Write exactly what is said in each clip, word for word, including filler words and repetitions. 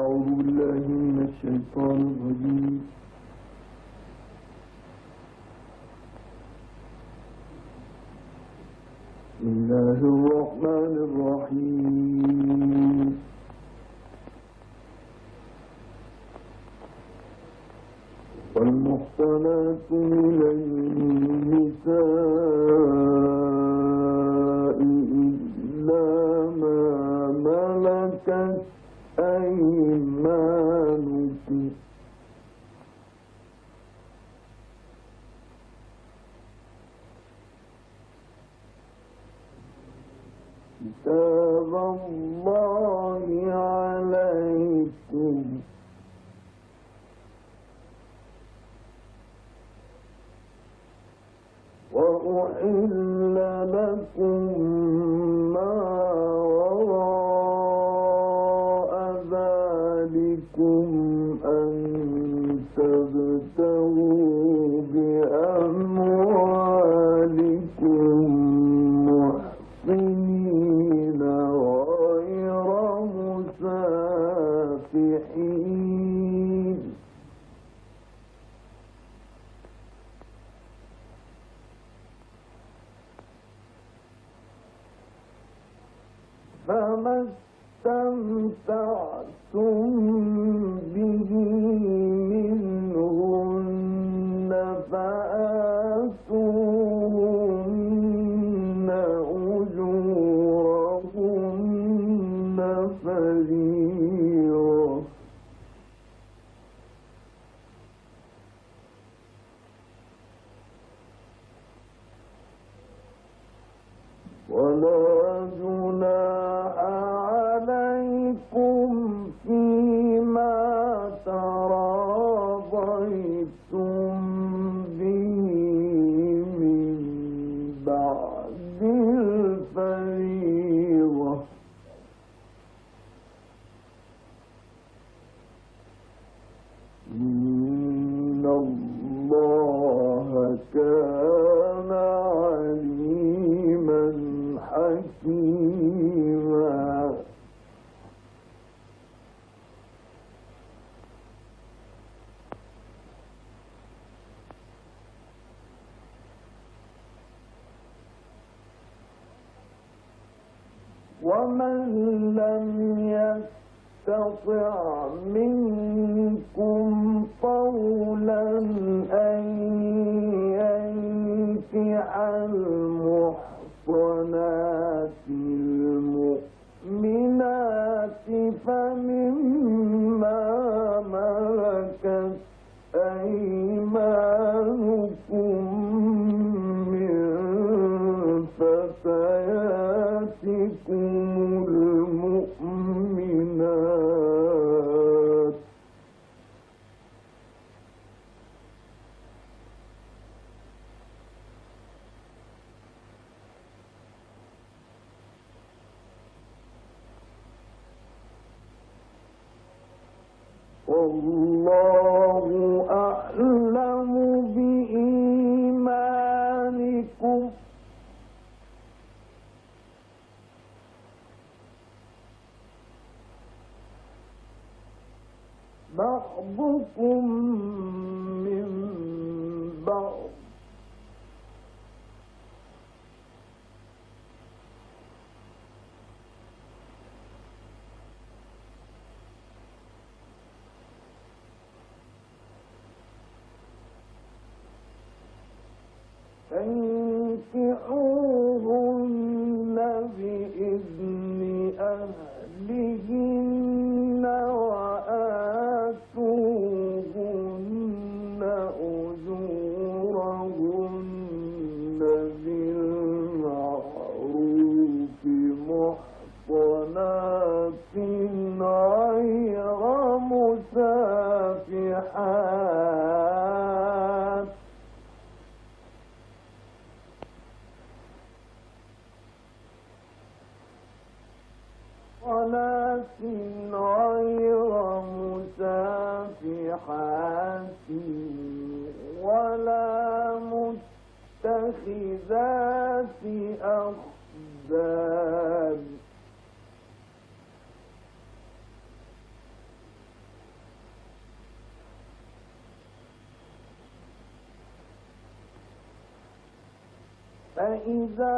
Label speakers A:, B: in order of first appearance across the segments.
A: أعوذ بالله من الشيطان الرجيم. بسم الله الرحمن الرحيم. والمحصنات من النساء إلا ما ملكت أيمانكم كتاب الله عليكم وأحل لكم ما وراء ذلكم أن تبتغوا بأموالكم محصنين غير مسافحين فما استمتعتم به منهن فآتوهن أجورهن فريضة ولا جناح عليكم فيما تراضيتم به من بعد الفريضة إن الله كان عليما حكيما. ومن لم يستطع منكم طولا أن ينكح المحصنات المؤمنات فمما ملكت أيمانكم من فتياتكم المؤمنات والله أعلم بإيمانكم بعضكم من بعض فانكحوهن بإذن أهلهن وآتوهن أجورهن بالمعروف محصنات غير مسافحات ولكن غير مسافحات ولا متخذات أخدان فإذا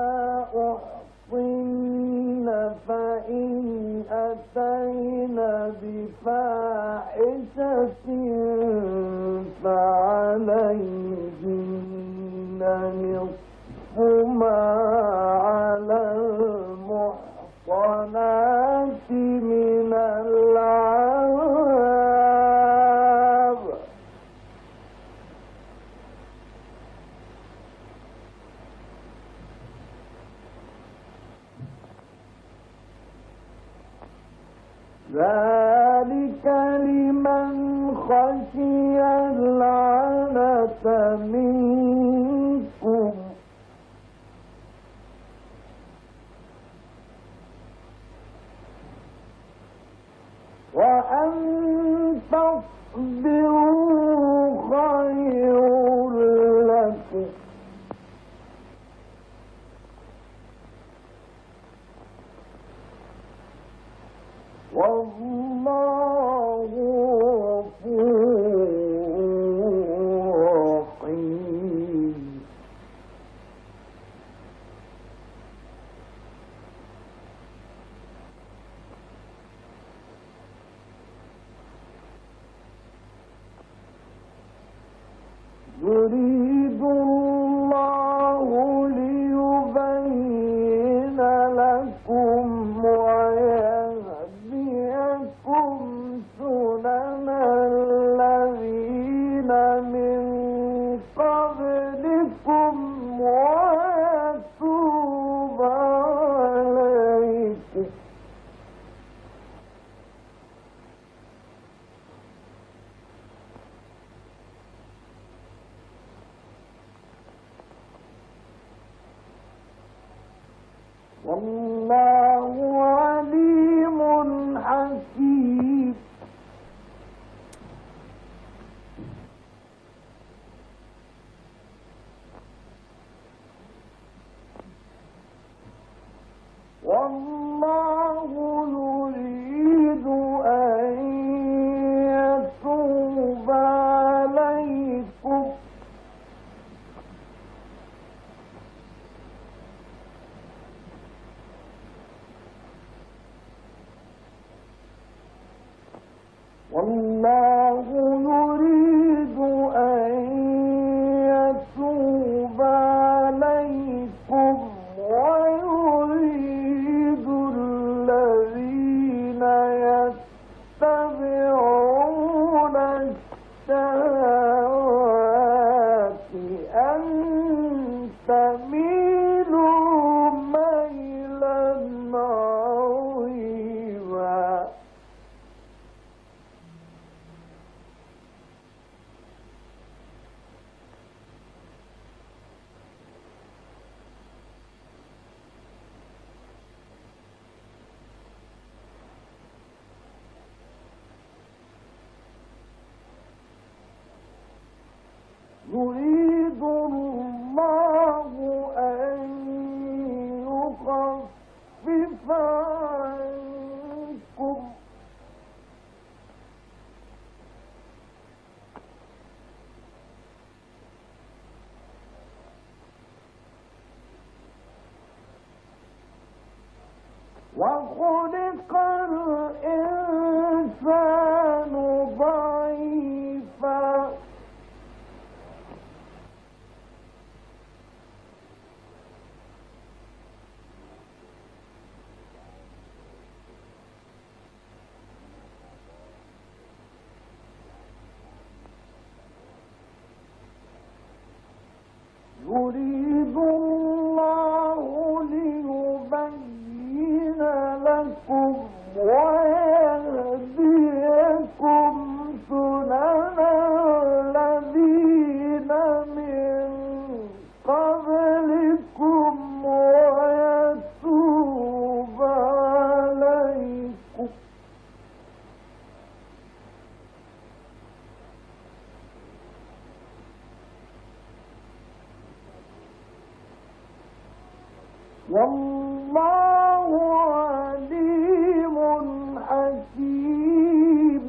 A: أحصن فإن أتين بفاحشة فعليهن نصف ما على المحصنات من العذاب ذلك لمن خشي العنة منكم وأن تصبروا خير لكم والله غفور رحيم يريد الله ليبين لكم ويهديكم سنن الذين من قبلكم ويتوب عليكم والله عليم حكيم والله يريد أن يتوب عليكم والله يريد أن يتوب عليكم ويريد الذين يتبعون الشهوات أن تميلوا ميلا عظيما يريد الله أن يخفف عنكم وخلق الإنسان ضعيفا يريد الله ليبين لكم ويهديكم سنن الذين من قبلكم ويتوب عليكم والله عليم حكيم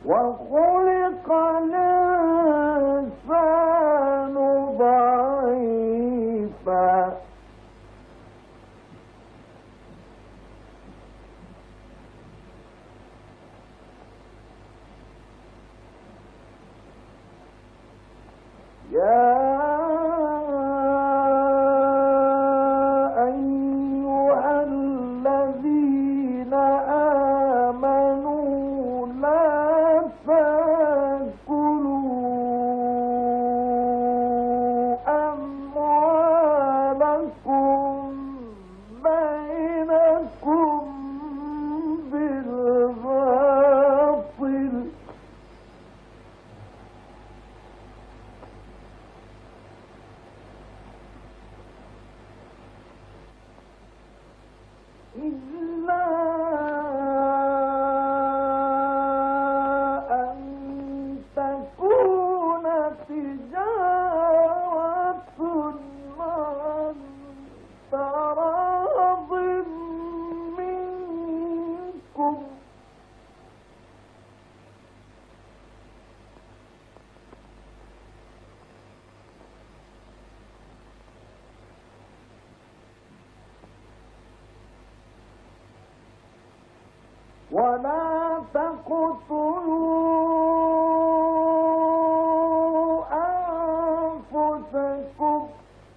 A: وخلق الإنسان ضعيفا يا أيها الذين آمنوا لا تأكلوا أموالكم بينكم بالباطل إلا أن تكون تجارة عن تراض منكم ولا تقتلوا أنفسكم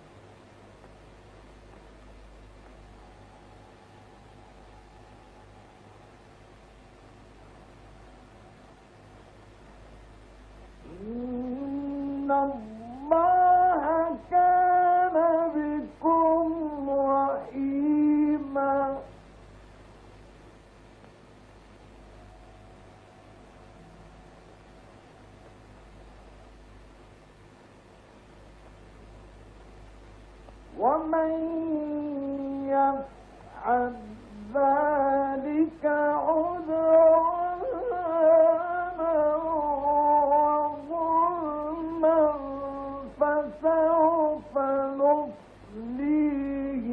A: إن الله كان بكم رحيما ومن يفعل ذلك عدوانا وظلما فسوف نصليه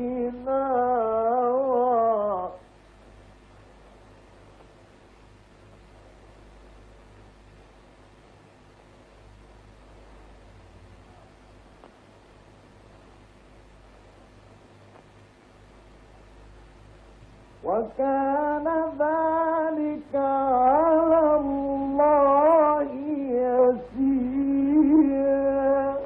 A: نارا وكان ذلك على الله يسيرا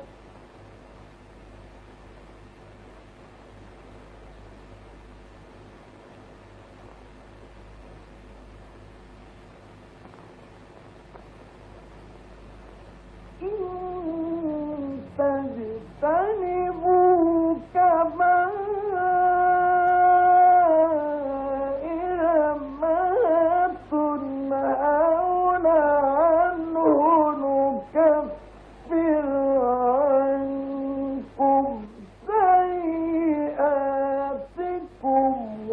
A: إن تجتنبوا كبائر ما تنهون عنه نكفر عنكم سيئاتكم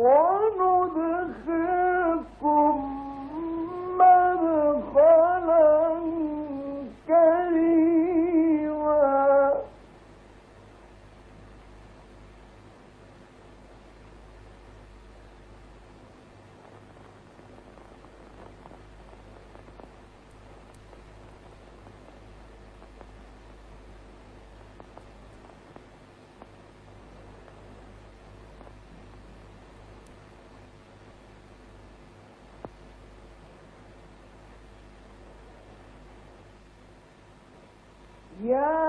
A: وندخلكم مدخلا كريما يا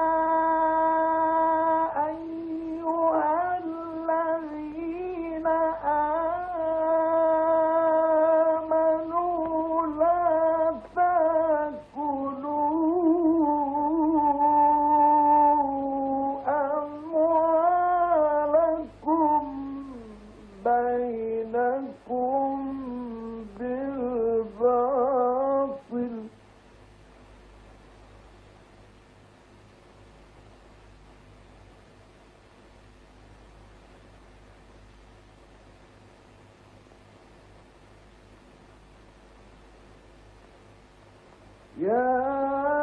A: أيها الذين آمنوا لا تأكلوا أموالكم بينكم بالباطل يا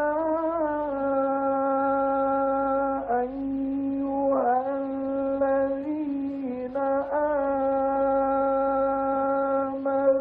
A: أيها الذين آمنوا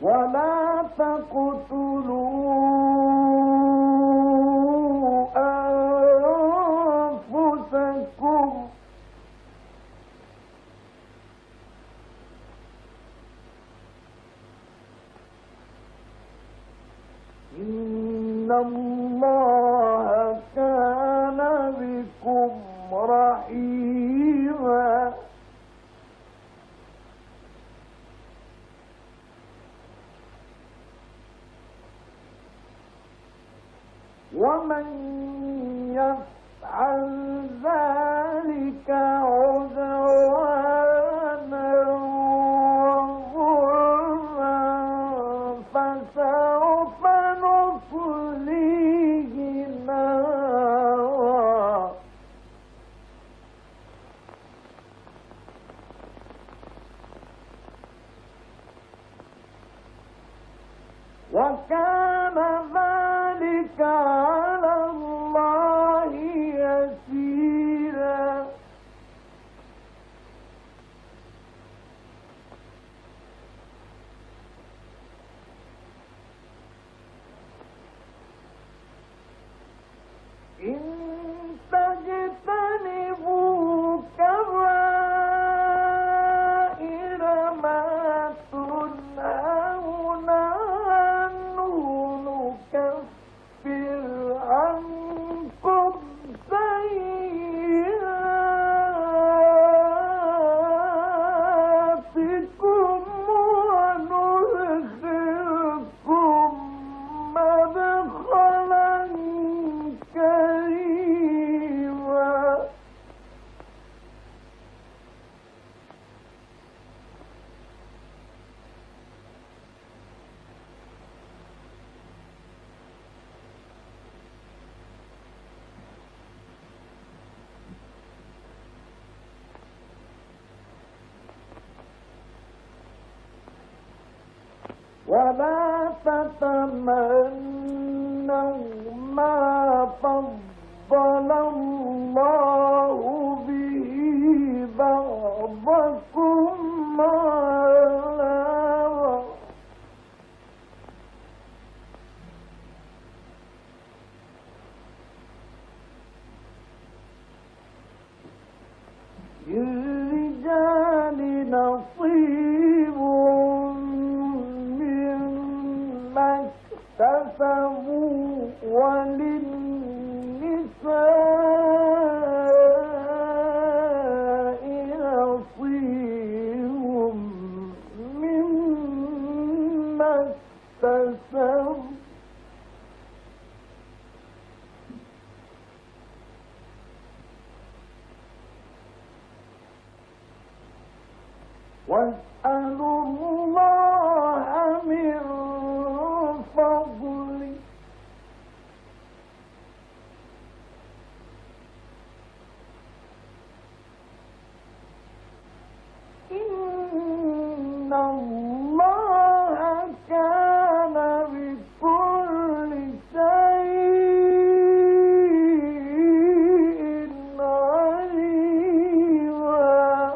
A: ولا تقتلوا أنفسكم إن الله كان بكم رحيما ومن يفعل ذلك عدوانا وظلما فسوف نصليه نارا وكان ذلك على الله يسيرا إن تجتنبوا كبائر ما تنهون عنه نكفر عنكم سيئاتكم وندخلكم مدخلا كريما ولا تتمنوا ما فضل الله به بعضكم على بعض للرجال نصيب مما اكتسبوا وللنساء نصيب مما اكتسبوا واسألوا الله من فضله إن الله كان بكل شيء عليما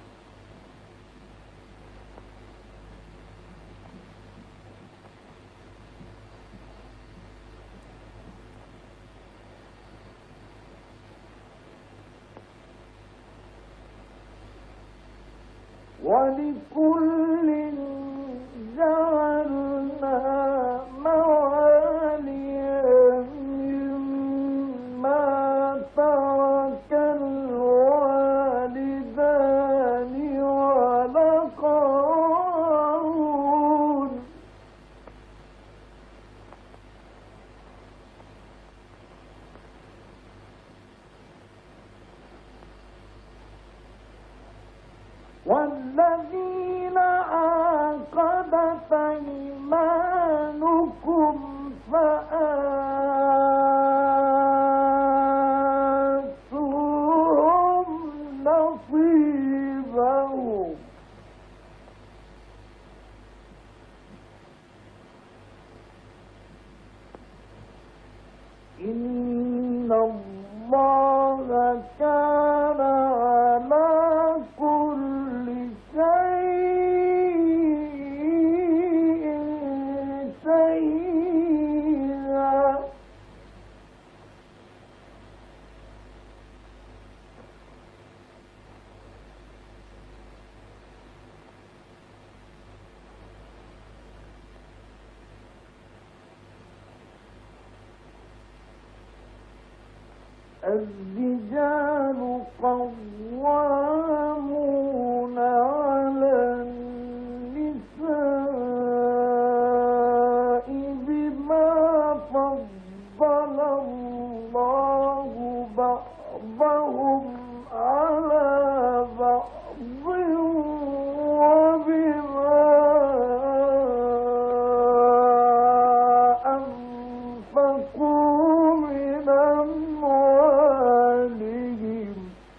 A: ولكل جعلنا مواليا مما ترك الوالدان والأقربون والذين عقدت أيمانكم فآتوهم نصيبهم إن الله كان على كل شيء الرجال قوامون على النساء بما فضل الله بعضهم على بعض وبما أنفقوا من أموالهم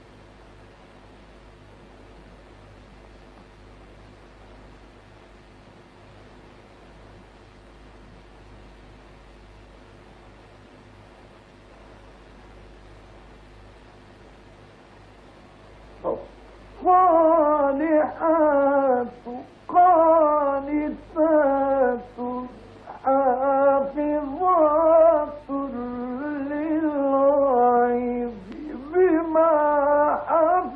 A: الصالحات قانتات حافظات للغيب بما حفظ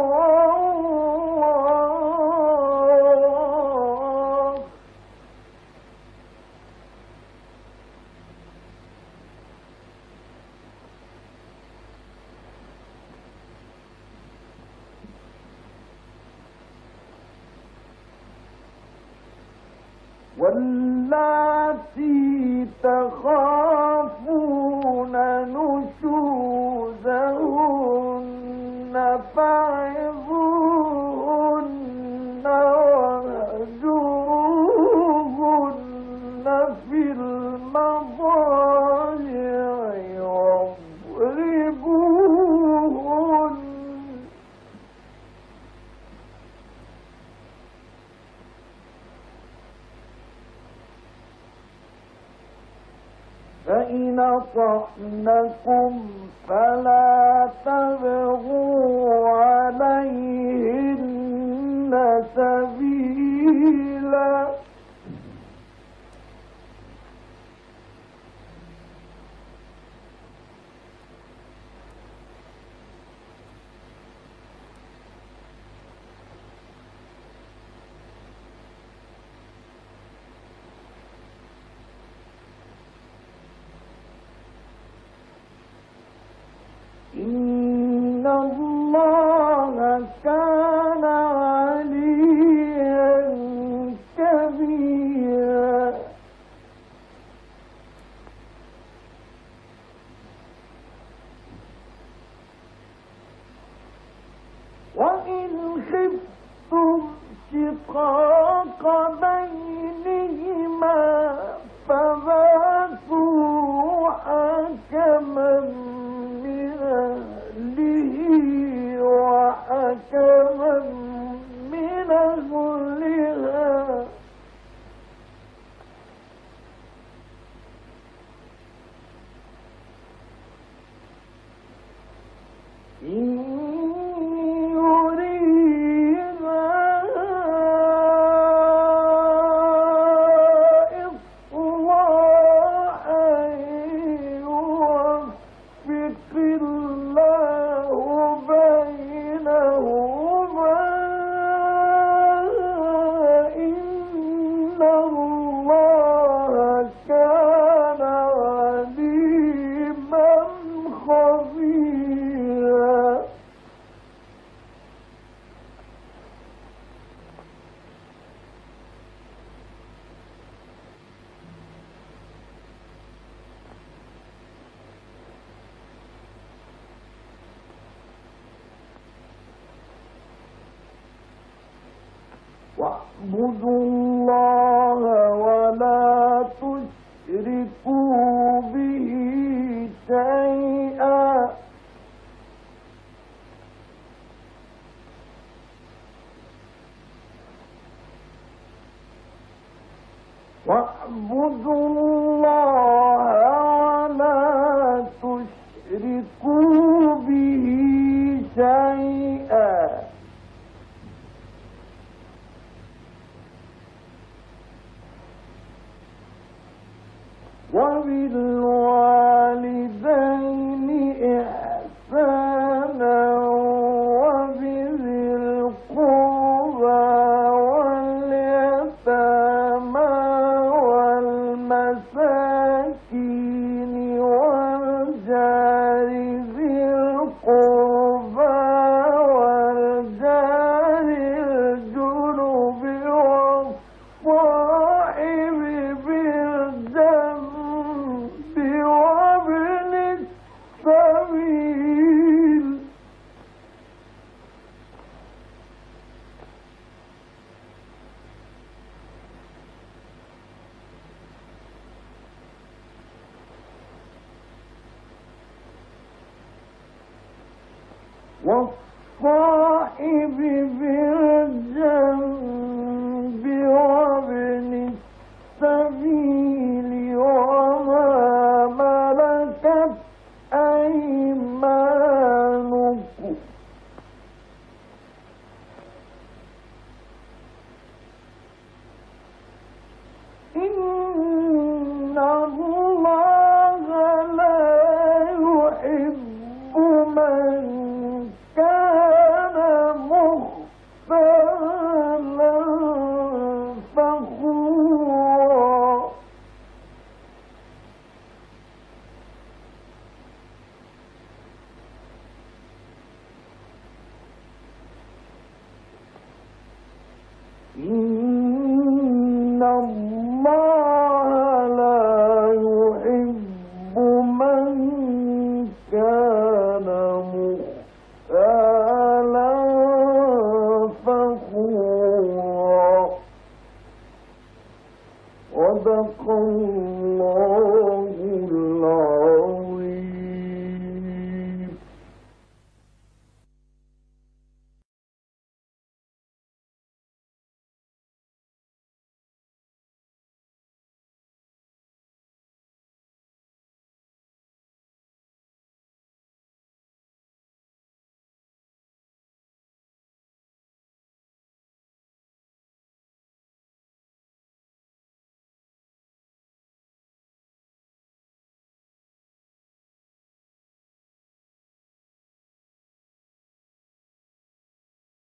A: الله واللاتي تخافون نشوزهن فعظوهن واهجروهن في المضاجع واضربوهن فإن أطعنكم فلا تبغوا عليهن سبيلا إن الله كان عليا كبيرا وإن خفتم شقاق بينهما فبعثوا حكما وحكما من أهلها إن يريدا إصلاحا يوفق الله بينهما إن الله كان عليما خبيرا واعبدوا الله ولا تشركوا به شيئا واعبدوا الله ولا تشركوا به شيئا وبالوالدين إحسانا وبذي القربى واليتامى والمساكين والجار ذي والصاحب بالجنب وابن السبيل وما ملكت أيمانكم إن الله لا يحب من كان مختالا فخورا إن الله لا يحب من كان مختالا فخورا. صدق الله